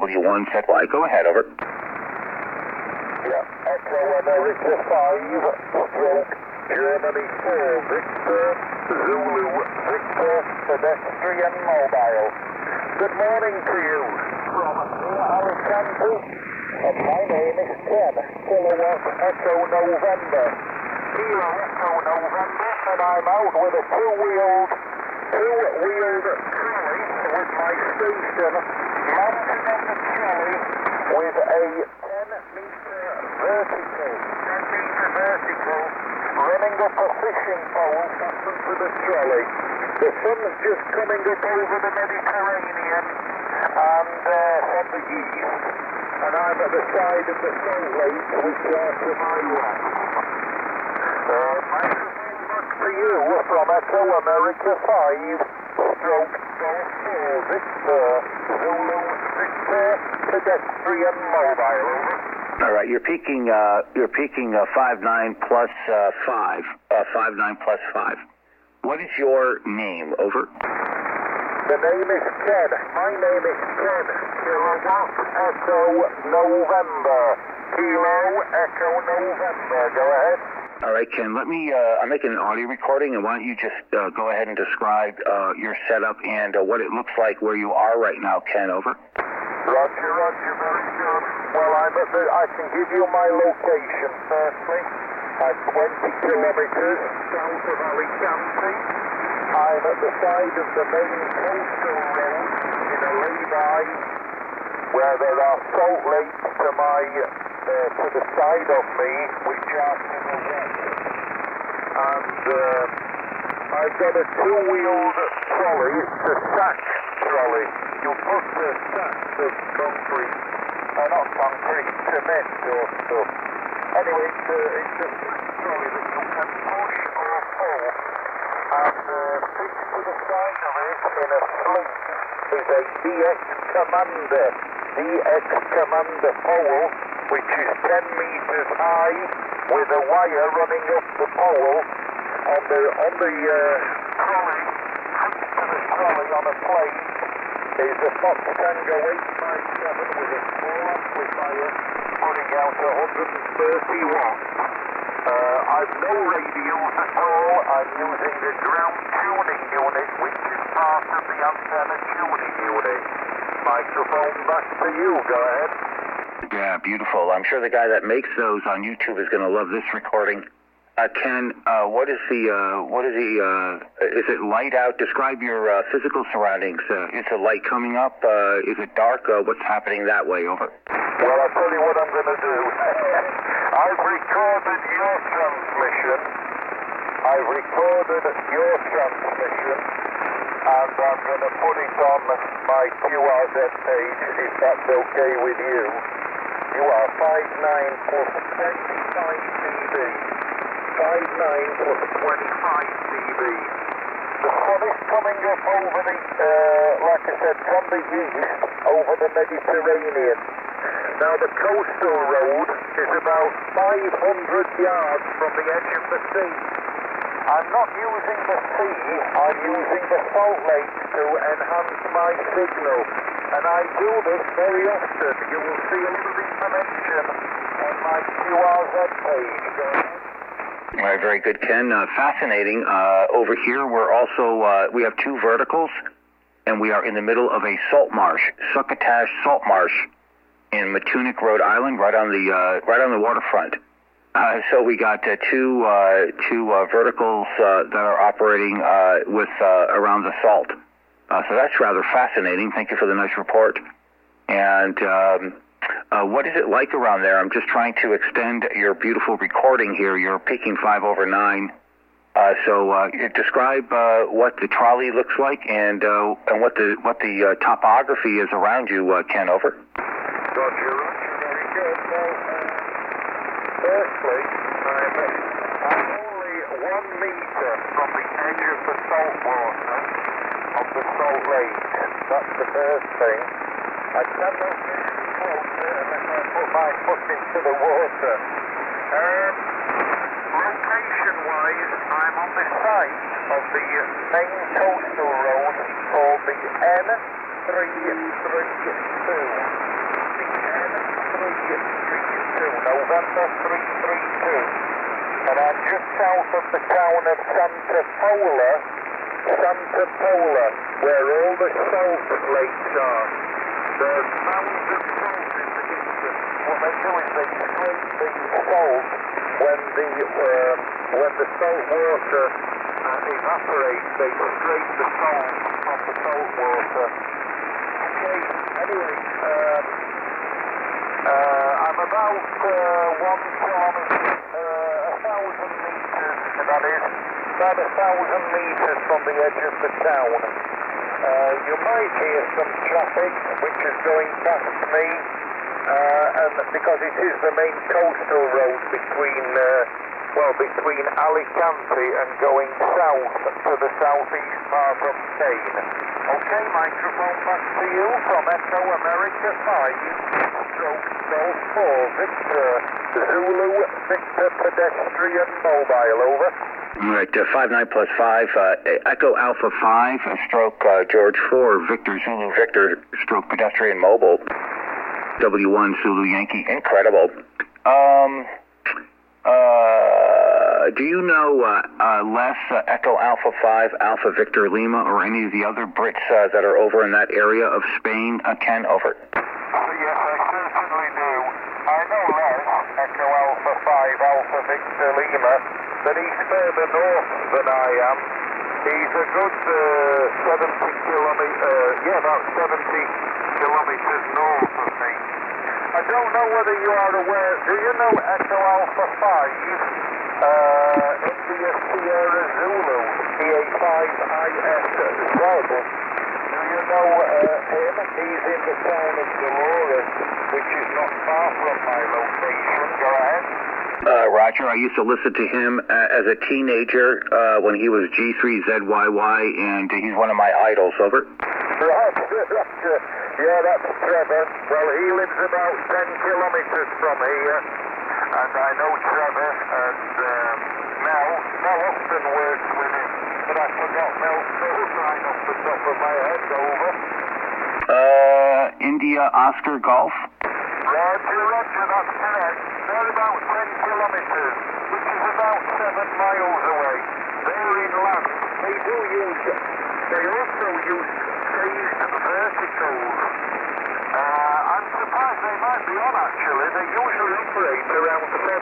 W1 set Y. Go ahead, over. Yeah, Echo America 5, stroke, Germany 4, Victor, Zulu, Victor, pedestrian mobile. Good morning to you from Alicante, and my name is Ken, Kilowatt Echo November. Kilo Echo November, and I'm out with a two-wheeled trolley with my station mounted on the trolley with a 10-meter vertical running up a fishing pole fastened to the trolley. The sun's just coming up over the Mediterranean and from the east, and I'm at the side of the Salt Lake, which are to my west. Microphone back to you from Echo America 5, stroke Golf 4, Victor, Zulu, Victor, pedestrian mobile. All right, you're peaking 5.9 plus 5, 5.9 plus 5. What is your name, over? The name is Ken. My name is Ken. Kilowatt Echo November. Kilo Echo November. Go ahead. All right, Ken, let me, I'm making an audio recording, and why don't you just go ahead and describe your setup and what it looks like where you are right now, Ken, over. Roger, very good. Well, I can give you my location, firstly. I'm 20 kilometers south of Alicante. I'm at the side of the main coastal road in a lay-by where there are salt lakes to the side of me, which are to the west. And I've got a two-wheeled trolley. It's a sack trolley. You put the sacks of concrete, not concrete, cement or stuff. Anyway, it's a sack trolley that you can push or pull, and fixed to the side of it in a slip is a DX Commander pole, which is 10 meters high, with a wire running up the pole on the trolley, fixed to the trolley on a plate. Is a Fox Tango 857 with a small amplifier putting out 130 watts. I've no radios at all. I'm using the ground tuning unit, which is part of the antenna tuning unit. Microphone back to you. Go ahead. Yeah, beautiful. I'm sure the guy that makes those on YouTube is going to love this recording. Ken, is it light out? Describe your physical surroundings. Is the light coming up? Is it dark? What's happening that way, over? Well, I'll tell you what I'm going to do. I've recorded your transmission, and I'm going to put it on my QRZ page, if that's okay with you. You are 5.9 plus 25 dB. 5.9 plus 25 dB. The sun is coming up over the, like I said, from the east, over the Mediterranean. Now the coastal road is about 500 yards from the edge of the sea. I'm not using the sea, I'm using the salt lakes to enhance my signal. And I do this very often. You will see a lot of information on my QRZ page. All right, very good, Ken. Fascinating. Over here, we're also, we have two verticals, and we are in the middle of a salt marsh, Succotash Salt Marsh in Matunic, Rhode Island, right on the waterfront. So we got two verticals that are operating with around the salt. So that's rather fascinating. Thank you for the nice report. And what is it like around there? I'm just trying to extend your beautiful recording here. You're peaking 5 over 9. So describe what the trolley looks like and what the topography is around you, Ken, over. Roger, very good. Firstly, I'm only 1 meter from the edge of the salt water of the Salt Lake. That's the first thing. I cannot get any closer unless I put my foot into the water. Location-wise, I'm on the site of the main coastal road called the N332. November 332. And I'm just south of the town of Santa Pola, where all the salt lakes are. There's mounds of salt in the distance. What they do is they scrape the salt when the salt water evaporates. They scrape the salt from the salt water. Okay, anyway, I'm about 1 kilometre, 1,000 metres, that is, about 1,000 metres from the edge of the town. You might hear some traffic which is going past me, and because it is the main coastal road between Alicante and going south to the southeast part of Spain. Okay, microphone back to you from Echo America 5/Golf 4 Victor Zulu Victor Pedestrian Mobile, over. All right, 59 plus 5, Echo Alpha 5, stroke George 4, Victor Zulu Victor, stroke Pedestrian Mobile, W1 Zulu Yankee. Incredible. Do you know Les, Echo Alpha 5, Alpha Victor Lima, or any of the other Brits that are over in that area of Spain? Ken, over. Yes, I certainly do. I know Les, Echo Alpha 5, Alpha Victor Lima, but he's further north than I am. He's a good 70 kilometres north of me. I don't know whether you are aware, do you know Echo Alpha 5, India Sierra Zulu, EA5ISZ? Do you know him? He's in the town of Dolores, which is not far from my location. Go ahead. Roger, I used to listen to him as a teenager when he was G3ZYY, and he's one of my idols, over. Roger. Yeah, that's Trevor. Well, he lives about 10 kilometres from here, and I know Trevor, and Mel often works with him, but I forgot Mel's code line off the top of my head, over. India Oscar Golf? Roger, that's correct. They're about 10 kilometres, which is about 7 miles away. They're inland. They also use phased verticals. I'm surprised they might be on, actually. They usually operate around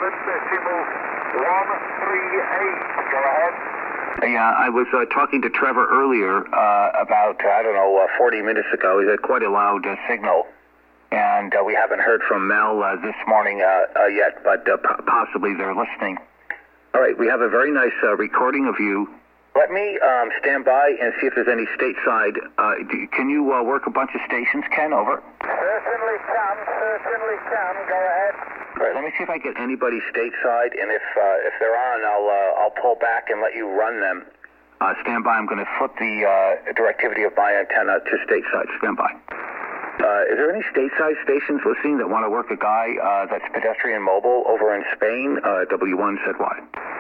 7.138. Go ahead. Yeah, I was talking to Trevor earlier about, 40 minutes ago. He had quite a loud signal. And we haven't heard from Mel this morning yet, but possibly they're listening. All right, we have a very nice recording of you. Let me stand by and see if there's any stateside. Can you work a bunch of stations, Ken? Over. Certainly can. Go ahead. All right, let me see if I get anybody stateside, and if they're on, I'll pull back and let you run them. Stand by. I'm going to flip the directivity of my antenna to stateside. Stand by. Is there any stateside stations listening that want to work a guy that's pedestrian mobile over in Spain? W1 said why.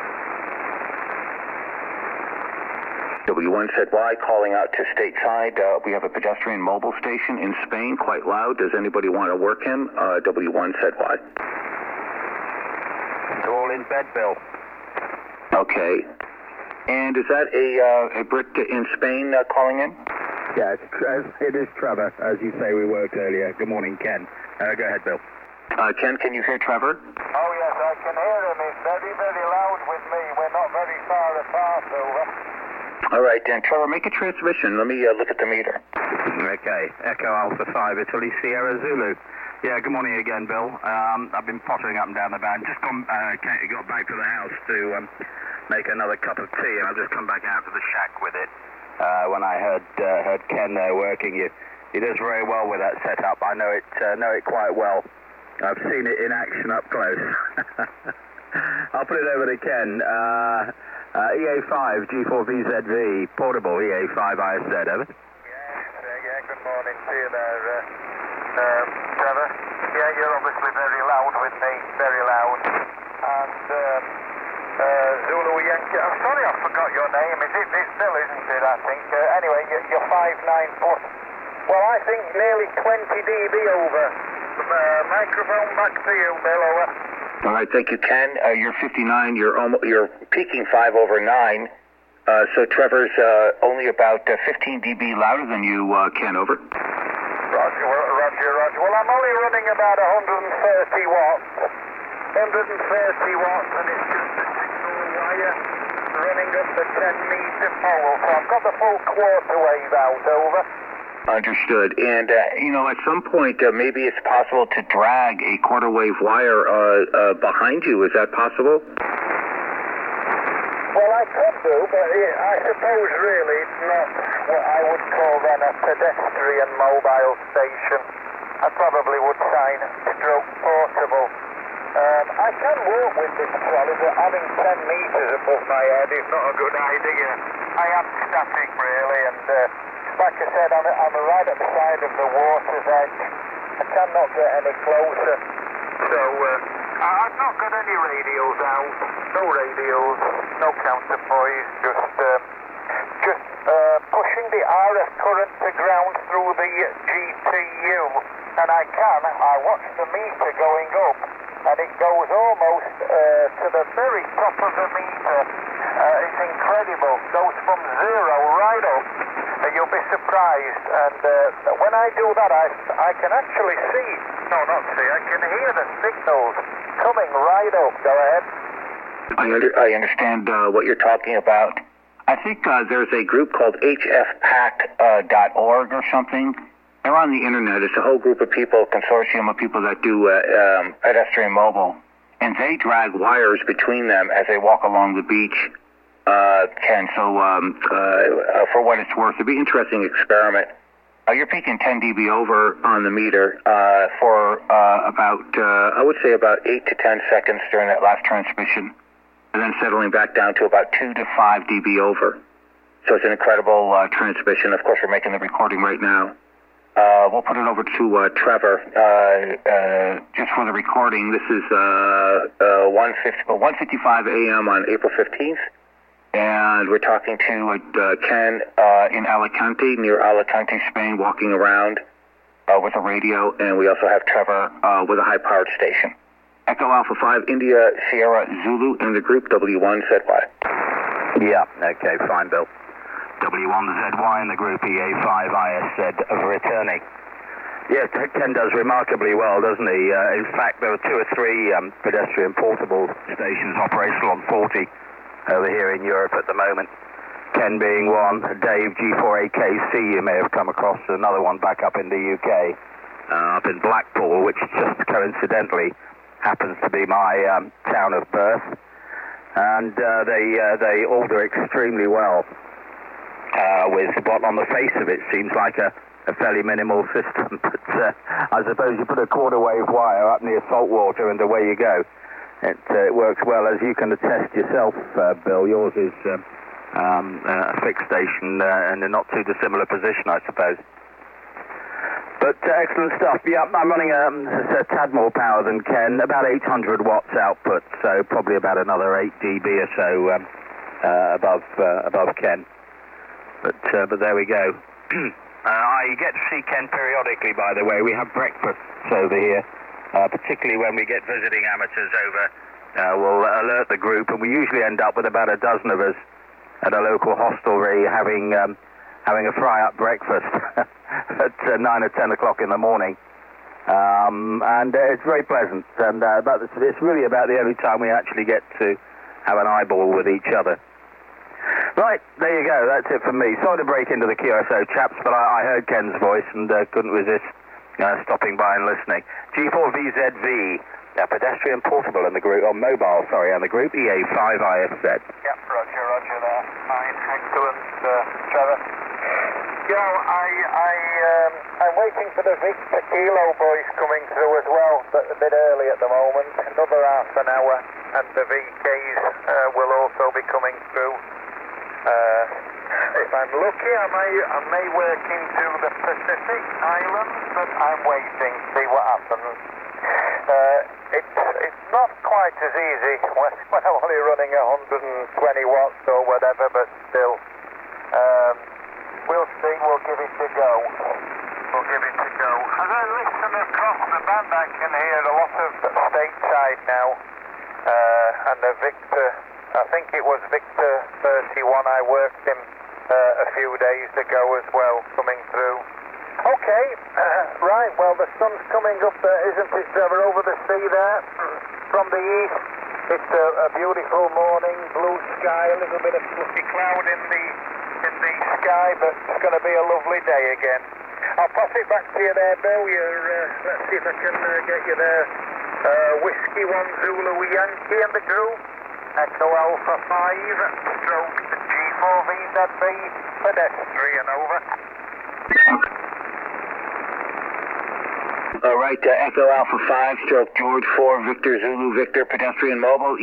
W1 said why, calling out to stateside. We have a pedestrian mobile station in Spain, quite loud. Does anybody want to work him? W1 said why. It's all in bed, Bill. Okay. And is that a Brit in Spain calling in? Yeah, it is Trevor. As you say, we worked earlier. Good morning, Ken. Go ahead, Bill. Ken, can you hear Trevor? Oh, yes, I can hear him. He's very, very loud with me. We're not very far apart, over. All right, then, Trevor, make a transmission. Let me look at the meter. Okay, Echo Alpha 5, Italy Sierra Zulu. Yeah, good morning again, Bill. I've been pottering up and down the band. Just got back to the house to make another cup of tea, and I've just come back out to the shack with it. When I heard Ken there working, he does very well with that setup. I know it quite well. I've seen it in action up close. I'll put it over to Ken. EA5 G4VZV portable EA5ISZ, over. Yeah. Good morning to you there, Trevor. Yeah, you're obviously very loud with me, very loud. And Zulu Yankee. I'm sorry, I forgot your name. It's Bill, isn't it? I think. Anyway, you're 5'9" plus. Well, I think nearly 20 dB over. Microphone back to you, Bill, over. All right, thank you, Ken. You're 59. You're peaking 5 over 9. So Trevor's only about 15 dB louder than you, Ken. Over. Roger. Well, I'm only running about 130 watts. 130 watts, and it's just a single wire running up the 10-meter pole. So I've got the full quarter wave out. Over. Understood. And, at some point, maybe it's possible to drag a quarter wave wire behind you. Is that possible? Well, I could do, but I suppose really it's not what I would call then a pedestrian mobile station. I probably would sign stroke portable. I can walk with this trolley, but having 10 metres above my head is not a good idea. I am static, really, and like I said, I'm right at the side of the water's edge. I cannot get any closer. So, I've not got any radios out. No radios, no counterpoise, just pushing the RF current to ground through the GTU. And I watch the meter going up, and it goes almost to the very top of the meter. It's incredible. Goes from 0 right up. You'll be surprised. And when I do that, I can actually see. No, not see. I can hear the signals coming right up. Go ahead. I understand what you're talking about. I think there's a group called hfpac.org or something. They're on the internet. It's a whole group of people, consortium of people that do pedestrian mobile. And they drag wires between them as they walk along the beach, Ken. So for what it's worth, it'd be an interesting experiment. You're peaking 10 dB over on the meter for about, I would say about 8 to 10 seconds during that last transmission, and then settling back down to about 2 to 5 dB over. So it's an incredible transmission. Of course, we're making the recording right now. We'll put it over to Trevor just for the recording. This is 1:55 a.m. on April 15th. And we're talking to Ken in Alicante, near Alicante, Spain, walking around with a radio. And we also have Trevor with a high-powered station. Echo Alpha 5, India, Sierra, Zulu, and the group W1ZY. Yeah, okay, fine, Bill. W1ZY in the group EA5ISZ returning. Yeah, Ken does remarkably well, doesn't he? In fact, there are 2 or 3 pedestrian portable stations operational on 40 over here in Europe at the moment. Ken being one, Dave G4AKC you may have come across, another one back up in the UK, up in Blackpool, which just coincidentally happens to be my town of birth. And they all do extremely well. With what on the face of it seems like a fairly minimal system, but I suppose you put a quarter wave wire up near salt water and away you go. It works well, as you can attest yourself, Bill. Yours is a fixed station in a not too dissimilar position, I suppose. But excellent stuff. Yeah, I'm running a tad more power than Ken, about 800 watts output, so probably about another 8 dB or so above Ken. But there we go. I get to see Ken periodically, by the way. We have breakfasts over here, particularly when we get visiting amateurs over. We'll alert the group, and we usually end up with about a dozen of us at a local hostelry having a fry-up breakfast at 9 or 10 o'clock in the morning. And it's very pleasant, and it's really about the only time we actually get to have an eyeball with each other. Right, there you go. That's it from me. Sorry to break into the QSO, chaps, but I heard Ken's voice and couldn't resist stopping by and listening. G4VZV, pedestrian portable in the group, or mobile, sorry, and the group EA5ISZ. Yep, roger there. Fine, excellent, Trevor. I'm waiting for the Victor Kilo boys coming through as well, but a bit early at the moment. Another half an hour, and the VKs will also be coming through. If I'm lucky, I may work into the Pacific Islands, but I'm waiting to see what happens. It's not quite as easy when I'm only running 120 watts or whatever, but still. We'll see, we'll give it a go. As I listen across the band, I can hear a lot of stateside now. and the Victor, I think it was Victor 31, I worked him a few days ago as well, coming through. Okay, right, well the sun's coming up there, isn't it, Trevor, over the sea there, from the east. It's a beautiful morning, blue sky, a little bit of fluffy cloud in the sky, but it's going to be a lovely day again. I'll pass it back to you there, Bill. Let's see if I can get you there. Whiskey 1 Zulu Yankee in the group. Echo Alpha 5, stroke G4VZB, pedestrian, over. All right, Echo Alpha 5, stroke George 4, Victor Zulu Victor, pedestrian mobile,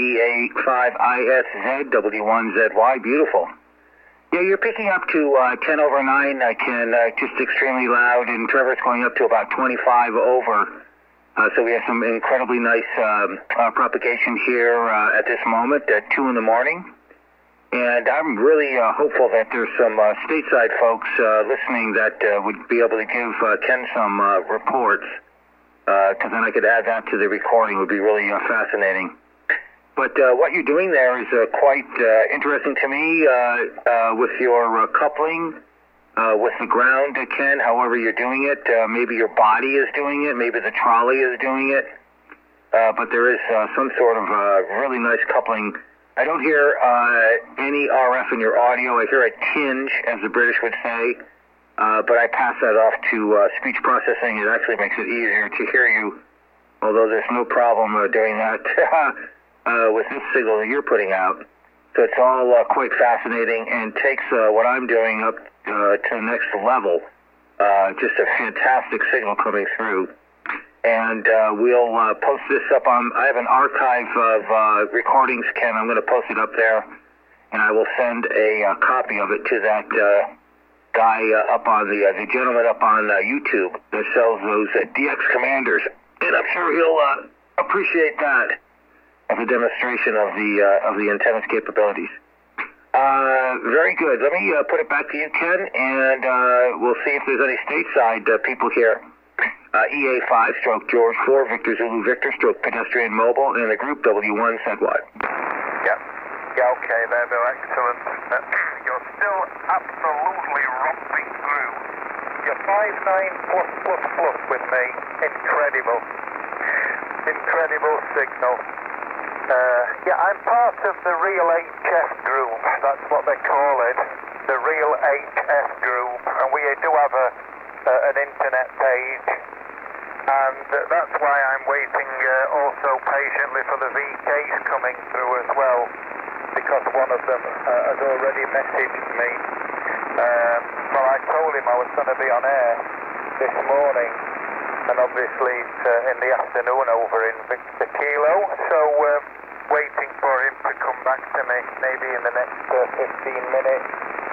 EA5ISZ, W1ZY, beautiful. Yeah, you're picking up to 10 over 9, Ken, just extremely loud, and Trevor's going up to about 25 over. So we have some incredibly nice propagation here at this moment at 2 in the morning. And I'm really hopeful that there's some stateside folks listening that would be able to give Ken some reports, because then I could add that to the recording. It would be really fascinating. But what you're doing there is quite interesting to me with your coupling with the ground, Ken, however you're doing it. Maybe your body is doing it. Maybe the trolley is doing it. But there is some sort of really nice coupling. I don't hear any RF in your audio. I hear a tinge, as the British would say. But I pass that off to speech processing. It actually makes it easier to hear you, although there's no problem doing that with this signal that you're putting out. So it's all quite fascinating and takes what I'm doing up to the next level. Just a fantastic signal coming through. And we'll post this up on, I have an archive of recordings, Ken. I'm going to post it up there, and I will send a copy of it to that guy up on the gentleman up on YouTube that sells those DX Commanders. And I'm sure he'll appreciate that as a demonstration of the antenna's capabilities. Very good. Let me put it back to you, Ken, and we'll see if there's any stateside people here. EA5 stroke George 4 Victor Zulu Victor stroke pedestrian mobile in the group W1ZY. Yeah, okay there, Bill, excellent. You're still absolutely romping through. You're 59+++ with me. Incredible signal. Yeah, I'm part of the Real HF group, that's what they call it, the Real HF group, and we do have an internet page, and that's why I'm waiting also patiently for the VKs coming through as well, because one of them has already messaged me. Well, I told him I was going to be on air this morning, and obviously it's in the afternoon over in Victor Kilo, so waiting for him to come back to me, maybe in the next 15 minutes.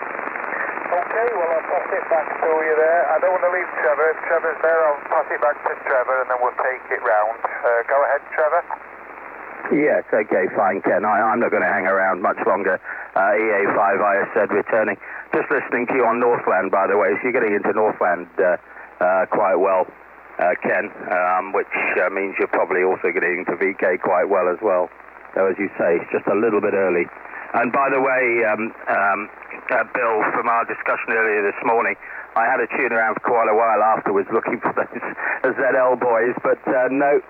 Okay, well, I'll pass it back to you there. I don't want to leave Trevor. If Trevor's there, I'll pass it back to Trevor, and then we'll take it round. Go ahead, Trevor. Yes, okay, fine, Ken. I'm not going to hang around much longer. EA5ISZ returning. Just listening to you on Northland, by the way. So you're getting into Northland quite well, Ken, which means you're probably also getting into VK quite well as well. So as you say, it's just a little bit early. And by the way, Bill, from our discussion earlier this morning, I had a tune around for quite a while afterwards looking for those ZL boys, but no.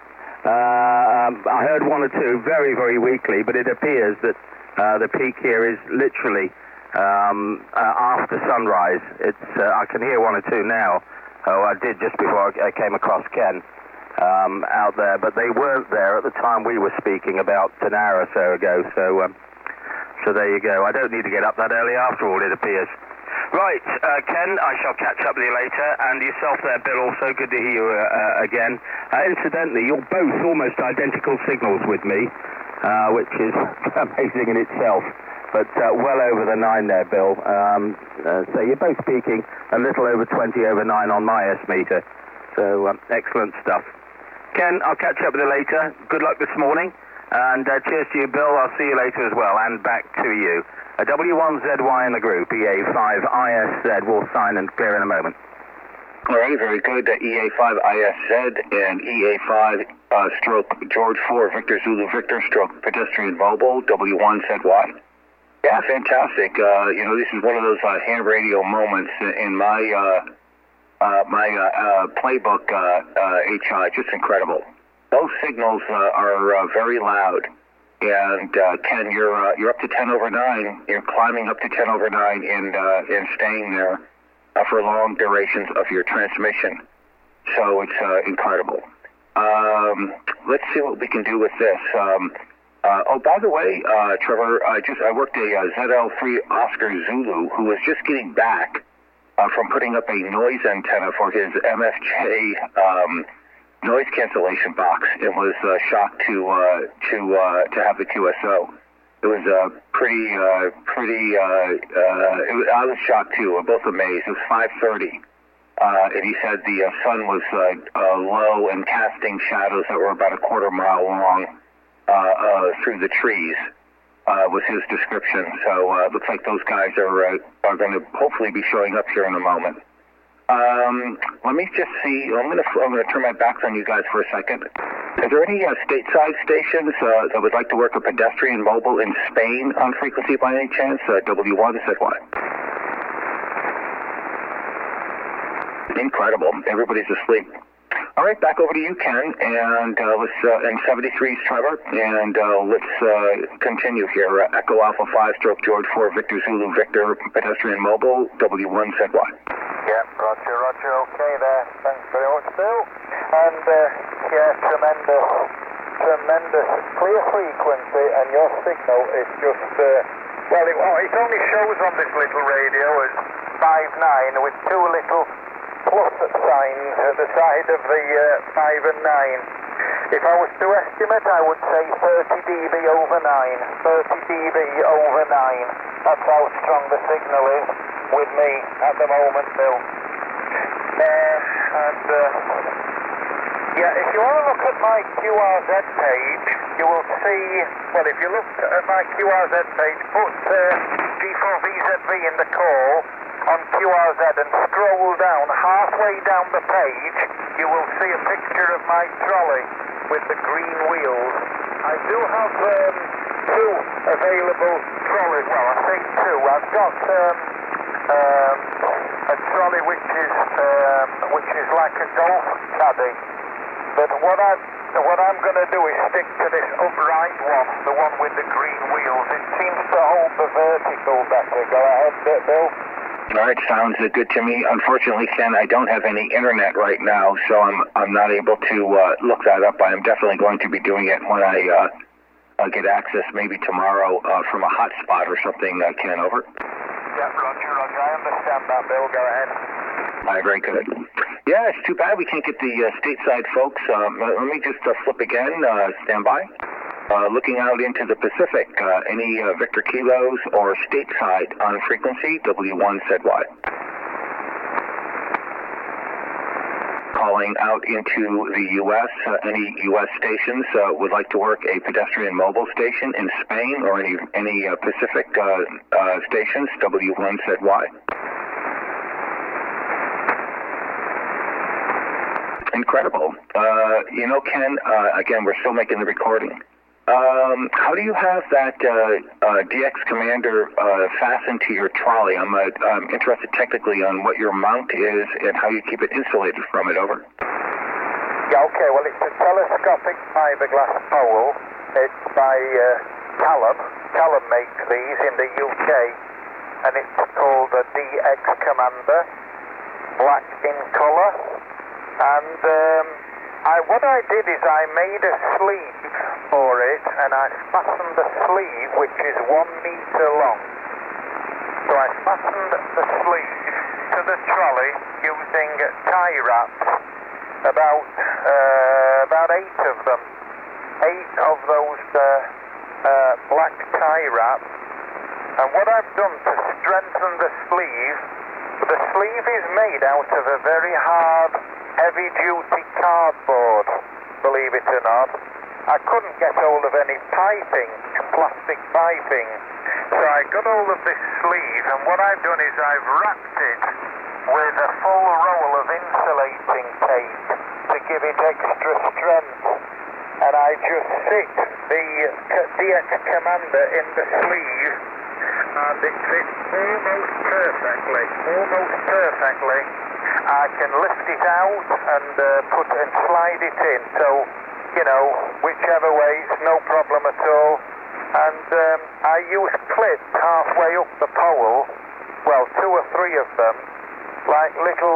I heard one or two very, very weakly, but it appears that the peak here is literally after sunrise. I can hear one or two now. Oh, I did just before I came across Ken out there, but they weren't there at the time we were speaking about an hour or so ago. So there you go. I don't need to get up that early after all, it appears. Right, Ken, I shall catch up with you later, and yourself there, Bill, also good to hear you again. Incidentally, you're both almost identical signals with me, which is amazing in itself, but well over the 9 there, Bill. So you're both peaking a little over 20 over 9 on my S-meter, so excellent stuff. Ken, I'll catch up with you later. Good luck this morning, and cheers to you, Bill. I'll see you later as well, and back to you. A W1ZY in the group, EA5ISZ will sign and clear in a moment. All right, very good. EA5ISZ and EA5 stroke George 4 Victor Zulu Victor stroke pedestrian mobile W1ZY. Yeah, fantastic. This is one of those ham radio moments in my playbook, HI. Just incredible. Those signals are very loud. And Ken, you're up to 10 over 9. You're climbing up to 10 over 9 and staying there for long durations of your transmission. So it's incredible. Let's see what we can do with this. By the way, Trevor, I worked a ZL3 Oscar Zulu who was just getting back from putting up a noise antenna for his MFJ noise cancellation box and was shocked to have the QSO. It was I was shocked too. We're both amazed. It was 5:30, and he said the sun was low and casting shadows that were about a quarter mile long through the trees. Was his description. So it looks like those guys are going to hopefully be showing up here in a moment. Let me just see. I'm going to turn my back on you guys for a second. Is there any stateside stations that would like to work a pedestrian mobile in Spain on frequency by any chance? W1ZY. Incredible. Everybody's asleep. All right, back over to you, Ken, and and 73's Trevor, and let's continue here. Echo Alpha 5 stroke George 4 Victor Zulu Victor pedestrian mobile W1ZY. Yeah, roger, okay there. Thanks very much, Bill. And tremendous clear frequency, and your signal is just, it only shows on this little radio as 5.9 with two little plus signs at the side of the 5 and 9. If I was to estimate, I would say 30 dB over 9. 30 dB over 9. That's how strong the signal is with me at the moment, Bill. If you want to look at my QRZ page, you will see, if you look at my QRZ page, put G4VZV in the call on QRZ and scroll down, halfway down the page, you will see a picture of my trolley with the green wheels. I do have two available trolleys. Well, I say two. I've got a trolley which is like a golf caddy. But what I'm going to do is stick to this upright one, the one with the green wheels. It seems to hold the vertical better. Go ahead, Bill. All right, sounds good to me. Unfortunately, Ken, I don't have any internet right now, so I'm not able to look that up. I am definitely going to be doing it when I get access, maybe tomorrow, from a hotspot or something. Ken, over. Yeah, roger. I understand that, Bill. Go ahead. All right, very good. Yeah, it's too bad we can't get the stateside folks. Let me just flip again. Stand by. Looking out into the Pacific, any Victor Kilos or stateside on frequency, W1ZY. Calling out into the U.S., any U.S. stations would like to work a pedestrian mobile station in Spain or any Pacific stations, W1ZY. Incredible. Ken, again, we're still making the recording. How do you have that DX Commander fastened to your trolley? I'm interested technically on what your mount is and how you keep it insulated from it. Over. Yeah, okay. Well, it's a telescopic fiberglass pole. It's by Callum. Callum makes these in the UK, and it's called a DX Commander, black in colour. And what I did is I made a sleeve for it, and I fastened the sleeve, which is 1 meter long. So I fastened the sleeve to the trolley using tie wraps, about 8 of them. 8 of those black tie wraps. And what I've done to strengthen the sleeve is made out of a very hard, heavy-duty cardboard, believe it or not. I couldn't get hold of any piping, plastic piping, so I got hold of this sleeve, and what I've done is I've wrapped it with a full roll of insulating tape to give it extra strength. And I just sit the DX Commander in the sleeve, and it fits almost perfectly. I can lift it out and slide it in, so, you know, whichever way, no problem at all. And I use clips halfway up the pole, well, 2 or 3 of them, like little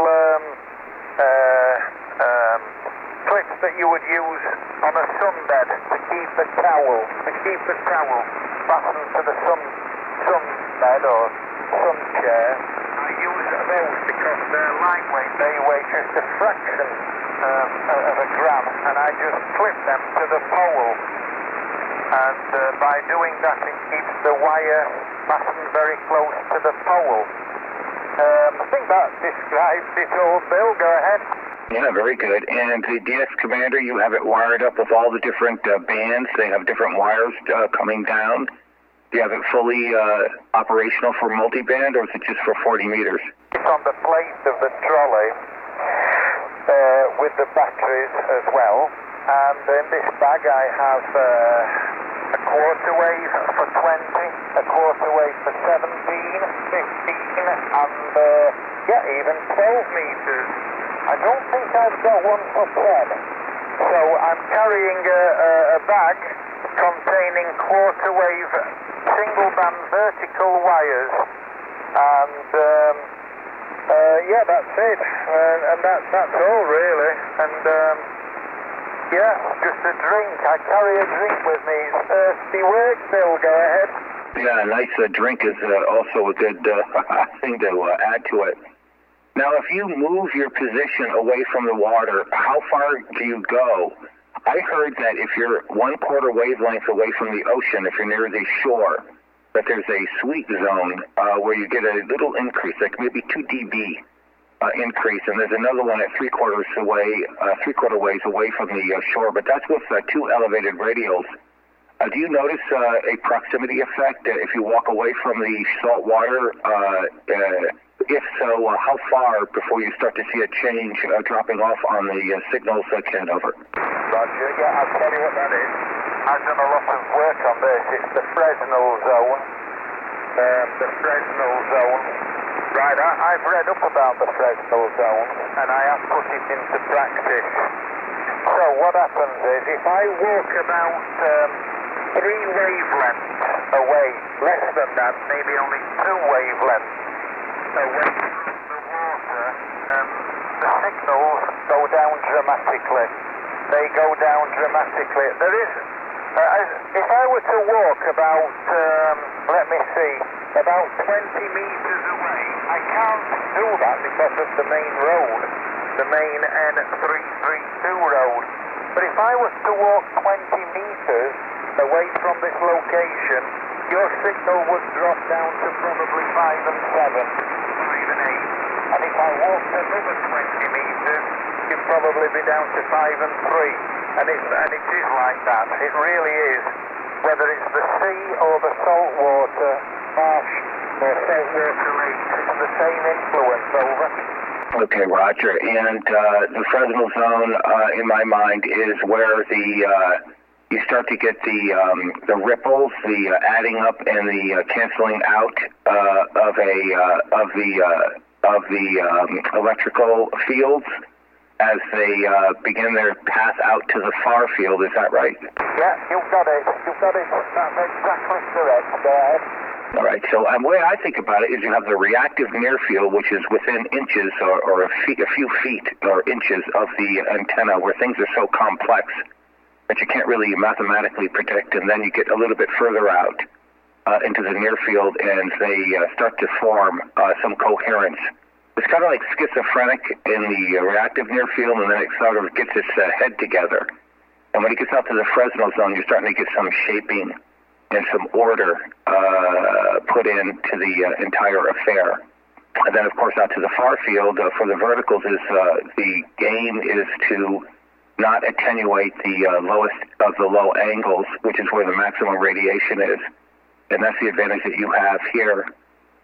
clips that you would use on a sunbed to keep the towel fastened to the sunbed or sun chair. I use those because they're lightweight. They weigh just a fraction of a gram, and I just clip them to the pole. And by doing that, it keeps the wire fastened very close to the pole. I think that describes it all. Bill, go ahead. Yeah, very good. And the DX Commander, you have it wired up with all the different bands. They have different wires coming down. Do you have it fully operational for multiband, or is it just for 40 meters? It's on the plate of the trolley with the batteries as well. And in this bag I have a quarter wave for 20, a quarter wave for 17, 15, and even 12 meters. I don't think I've got one for 10. So I'm carrying a bag containing quarter wave single band vertical wires, and that's it. And that's all really. And just a drink. I carry a drink with me. It's thirsty work, Bill. Go ahead. Yeah, a nice drink is also a good thing to add to it. Now, if you move your position away from the water, how far do you go? I heard that if you're 1/4 wavelength away from the ocean, if you're near the shore, that there's a sweet zone where you get a little increase, like maybe 2 dB increase, and there's another one at 3/4 ways away from the shore, but that's with 2 elevated radials. Do you notice a proximity effect if you walk away from the salt water? If so, how far before you start to see a change dropping off on the signals, Ken, over? Roger, yeah, I'll tell you what that is. I've done a lot of work on this. It's the Fresnel zone. Right, I've read up about the Fresnel zone, and I have put it into practice. So what happens is, if I walk about 3 wavelengths away, less than that, maybe only 2 wavelengths away from the water, the signals go down dramatically. They go down dramatically. There is, if I were to walk about, about 20 meters away, I can't do that because of the main road, the main N332 road. But if I was to walk 20 meters away from this location, your signal would drop down to probably 5 and 7, 5 and 8. And if I walked another 20 meters, you'd probably be down to 5 and 3. And it is like that. It really is. Whether it's the sea or the salt water, marsh or salt water lake, it's the same influence, over. Okay, Roger. And the Fresnel zone, in my mind, is where you start to get the ripples, the adding up and the canceling out of the electrical fields as they begin their path out to the far field. Is that right? Yeah, you've got it. That's exactly correct. Go ahead. All right, so the way I think about it is you have the reactive near field, which is within inches or a few feet or inches of the antenna, where things are so complex that you can't really mathematically predict, and then you get a little bit further out into the near field, and they start to form some coherence. It's kind of like schizophrenic in the reactive near field, and then it sort of gets its head together. And when it gets out to the Fresnel zone, you're starting to get some shaping and some order put into the entire affair. And then, of course, out to the far field for the verticals is the game is to not attenuate the lowest of the low angles, which is where the maximum radiation is. And that's the advantage that you have here.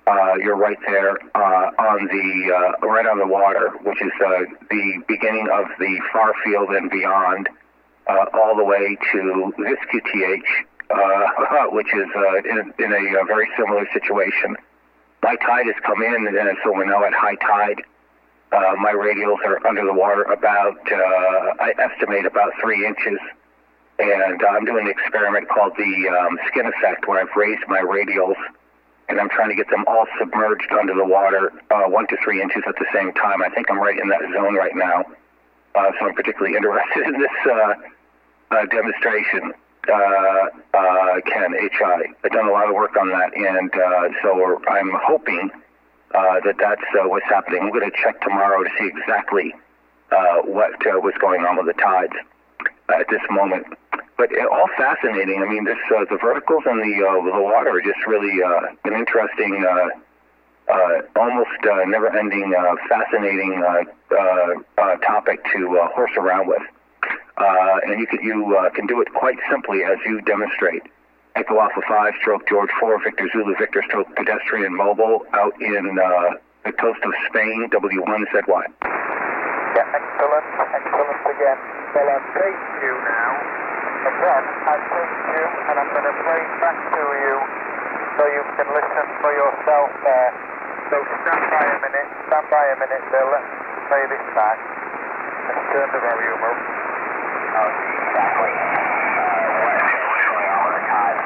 you're right there right on the water, which is the beginning of the far field and beyond, all the way to this QTH, which is in a very similar situation. My tide has come in, and so we're now at high tide. My radials are under the water about, I estimate, about 3 inches. And I'm doing an experiment called the skin effect, where I've raised my radials, and I'm trying to get them all submerged under the water 1 to 3 inches at the same time. I think I'm right in that zone right now. So I'm particularly interested in this demonstration. Ken, HI. I've done a lot of work on that, and so I'm hoping that's what's happening. I'm going to check tomorrow to see exactly what was going on with the tides at this moment. But all fascinating. I mean, the verticals and the water are just really an interesting, almost never-ending, fascinating topic to horse around with. And you can do it quite simply as you demonstrate. Echo Alpha 5, stroke George 4, Victor Zulu, Victor, stroke pedestrian mobile out in the coast of Spain, W1ZY. Yeah, excellent again. Well, I've taped you now. Again, I've taped you, and I'm going to play it back to you so you can listen for yourself there. So stand by a minute, Bill. Let's play this back. Let's turn the volume up. Exactly. What's going on with the tide?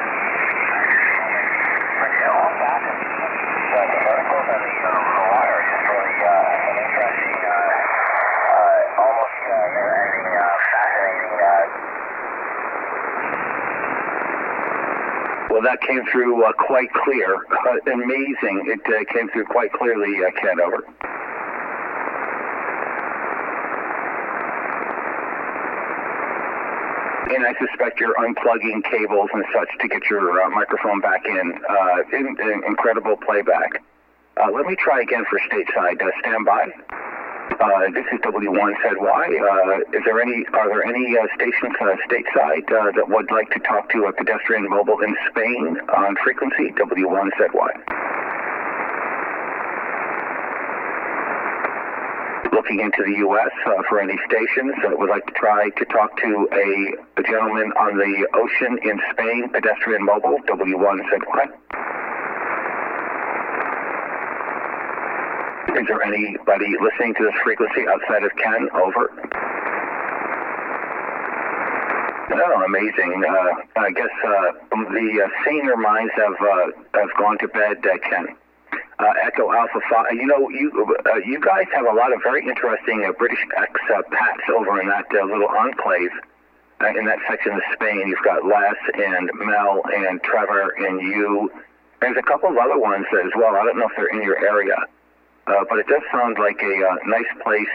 All fascinating. The verticals and the water is just really an interesting, almost never-ending, fascinating. Well, that came through quite clear. Amazing. It came through quite clearly, Ken, over. And I suspect you're unplugging cables and such to get your microphone back in. Incredible playback. Let me try again for stateside. Stand by. This is W1ZY. Are there any stations stateside that would like to talk to a pedestrian mobile in Spain on frequency W1ZY? Looking into the U.S. For any stations that would like to try to talk to a gentleman on the ocean in Spain, pedestrian mobile, W1ZY. Is there anybody listening to this frequency outside of Ken? Over. Oh, amazing. I guess the saner minds have gone to bed, Ken. Echo Alpha 5. You know, you guys have a lot of very interesting British expats over in that little enclave in that section of Spain. You've got Les and Mel and Trevor and you. There's a couple of other ones as well. I don't know if they're in your area, but it does sound like a nice place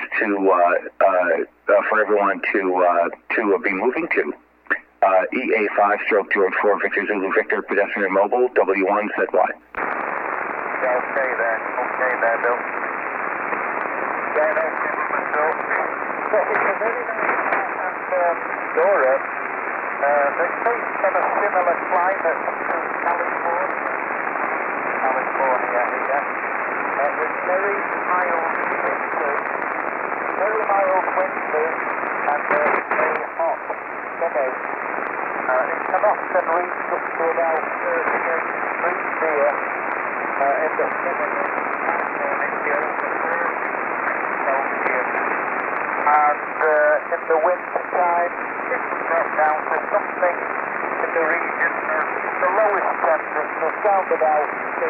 for everyone to be moving to. EA5 stroke George 4 Victor Zulu Victor pedestrian mobile W1ZY. Okay there, Bill. Yeah, no problem at all. So it's a very nice and Dora. They face on a similar climate to California here, with very mild winters, and very hot summers. It can often reach up to about 38 degrees here. In the summer, and in the winter time, it can drop down to something in the region of the lowest temperature, around about 6.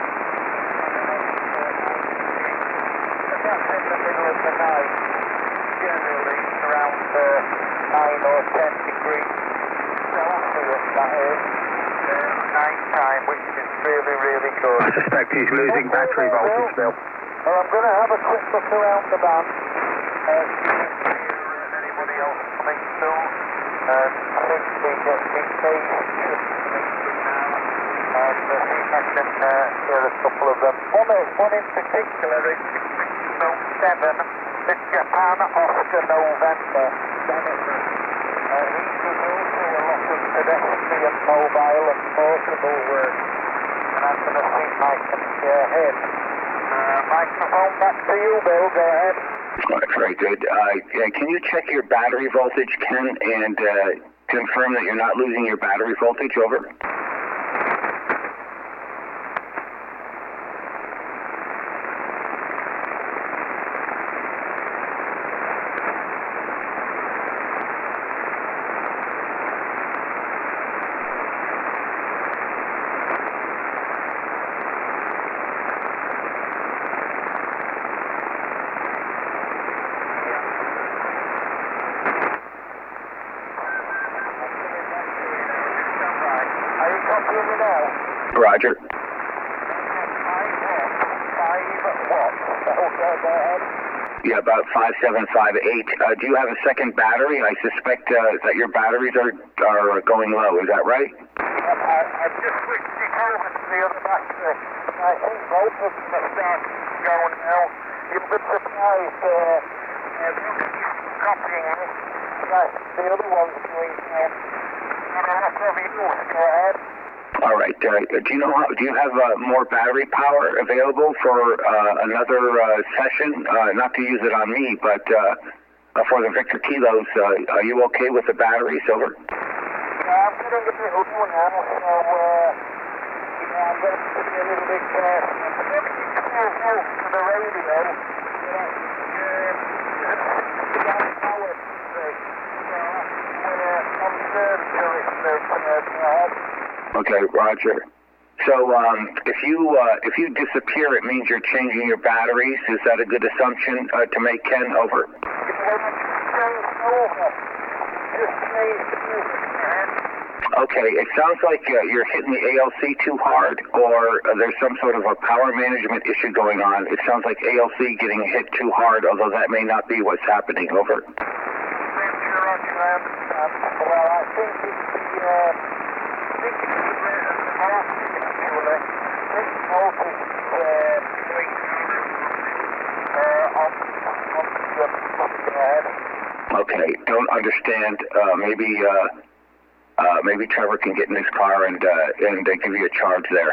And that's in the middle of the night, generally around 9 or 10 degrees Celsius, that is. Night time, which is really, really good. I suspect he's losing battery voltage, Bill. Well, I'm going to have a quick look around the band. See if anybody else coming soon. I think the case should be now. And see if I can hear a couple of them. One in particular is 607, the Japan Oscar November. He does also a lot of pedestrian, mobile and portable work. And I going to think I can hear him. Microphone back to you, Bill. Go ahead. All right, very good. Can you check your battery voltage, Ken, and confirm that you're not losing your battery voltage? Over. Roger. Yeah, about 5758. Do you have a second battery? I suspect that your batteries are going low. Is that right? I've just switched it over to the other battery. I think both of them are starting to go now. You'll be surprised. Copying me. The other one's going down. Not a lot of use. Go ahead. All right. Do you have more battery power available for another session? Not to use it on me, but for the Victor Kilos, are you okay with the batteries? Over. Yeah, I'm getting a bit low now, so I'm going to be a little bit careful. Everything goes out to the radio. Okay, Roger. So if you disappear, it means you're changing your batteries. Is that a good assumption to make, Ken? Over. Okay, it sounds like you're hitting the ALC too hard, or there's some sort of a power management issue going on. It sounds like ALC getting hit too hard, although that may not be what's happening. Over. Well, I think it's Okay, don't understand. Maybe Trevor can get in his car and give you a charge there.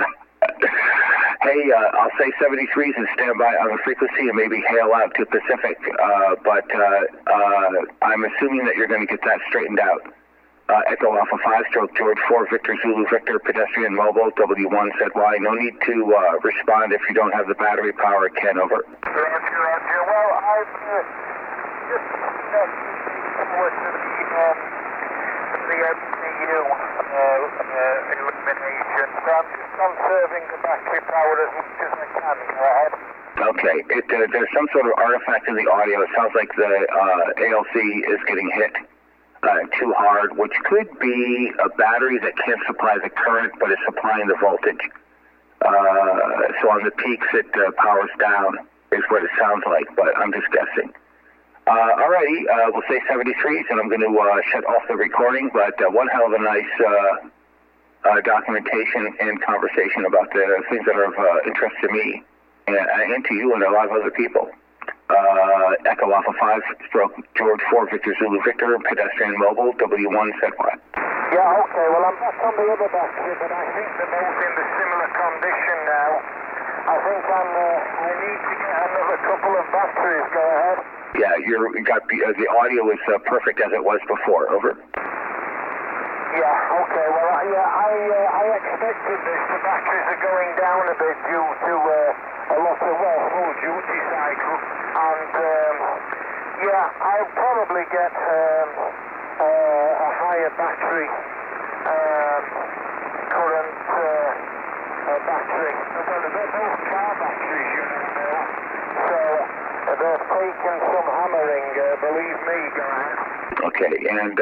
Hey, I'll say 73s and stand by on the frequency and maybe hail out to Pacific. But I'm assuming that you're going to get that straightened out. Echo Alpha 5 stroke George 4 Victor Zulu Victor pedestrian mobile W1 ZY. No need to respond if you don't have the battery power. Ken, over. Roger. Well, I've just forward to the MCU illumination, so I'm just conserving the battery power as much as I can. Go ahead. Okay, there's some sort of artifact in the audio. It sounds like the ALC is getting hit too hard, which could be a battery that can't supply the current but is supplying the voltage. So on the peaks it powers down is what it sounds like, but I'm just guessing. Alrighty, we'll say 73s, and I'm going to shut off the recording, but one hell of a nice documentation and conversation about the things that are of interest to me and to you and a lot of other people. Echo Alpha 5 stroke George 4 Victor Zulu Victor pedestrian mobile W1 ZY. Yeah, okay, well I'm back on the other battery, but I think they're both in the similar condition now. I think I need to get another couple of batteries. Go ahead. Yeah, you got the audio is perfect as it was before. Over. Yeah, okay, well I expected this. The batteries are going down a bit due to a lot of full duty cycle, and I'll probably get a higher battery current battery. They're both car batteries, you know, so they've taken some hammering, believe me. Go ahead. Okay, and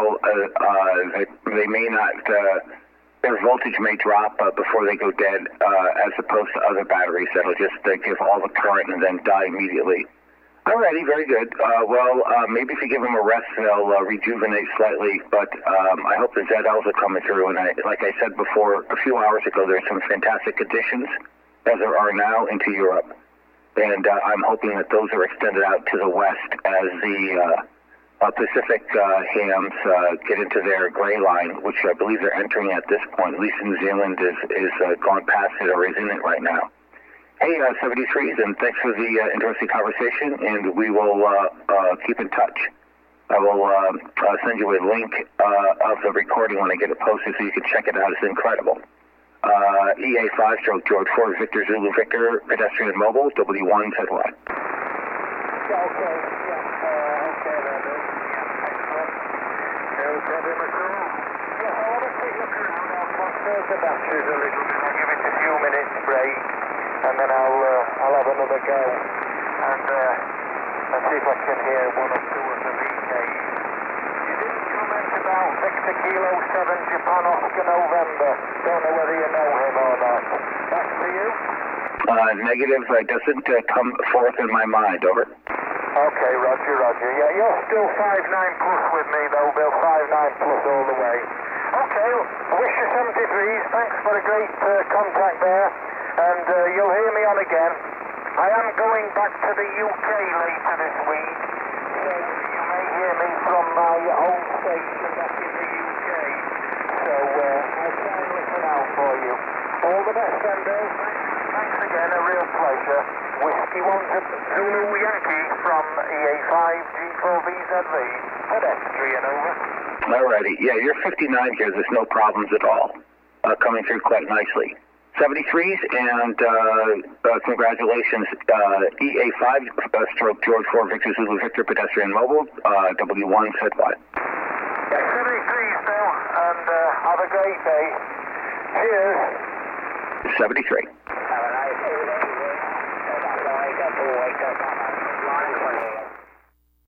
they may not. Their voltage may drop before they go dead, as opposed to other batteries that'll just give all the current and then die immediately. Alrighty, very good. Maybe if you give them a rest, they'll rejuvenate slightly, but I hope the ZLs are coming through. And like I said before, a few hours ago, there's some fantastic additions, as there are now, into Europe. And I'm hoping that those are extended out to the west as the Pacific hams get into their gray line, which I believe they're entering at this point. At least New Zealand is gone past it or is in it right now. Hey, 73s, and thanks for the interesting conversation, and we will keep in touch. I will send you a link of the recording when I get it posted so you can check it out. It's incredible. EA5 stroke George 4 Victor Zulu Victor, pedestrian mobile, W1 ZY. Okay, there, Bill. Excellent. No problem at all. Yes, I want to take a look around. I'll conserve the batteries a little bit. I'll give it a few minutes break, and then I'll have another go. And see if I can hear one or two of the VKs. You didn't comment about Victor Kilo 7 Japan Oscar November. Don't know whether you know him or not. Back to you. Negative. Doesn't come forth in my mind. Over. Okay, Roger. Yeah, you're still 5-9 plus with me, though, Bill. 5-9 plus all the way. Okay, wish you 73s. Thanks for a great contact there. And you'll hear me on again. I am going back to the UK later this week, so you may hear me from my home station back in the UK. So I'll try and listen out for you. All the best then, Bill. Thanks again, a real pleasure. Whiskey 1 Zulu Yankee from EA5 G4VZV, pedestrian, over. Alrighty. Yeah, you're 59 here. There's no problems at all. Coming through quite nicely. 73s, and congratulations, EA5 stroke George 4 Victor Zulu Victor, pedestrian mobile, W1 ZY. Yeah, 73s, Bill, and have a great day. Cheers. 73. Have a nice evening. Wake up, line